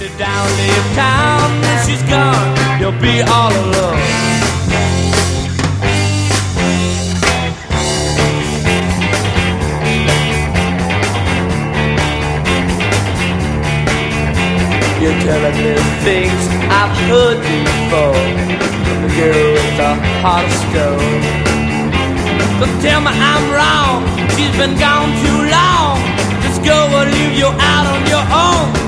Down, leave town, when she's gone, you'll be all alone. You're telling me things I've heard before, from the girl with the heart of stone. Don't tell me I'm wrong, she's been gone too long. Just go or leave you out on your own.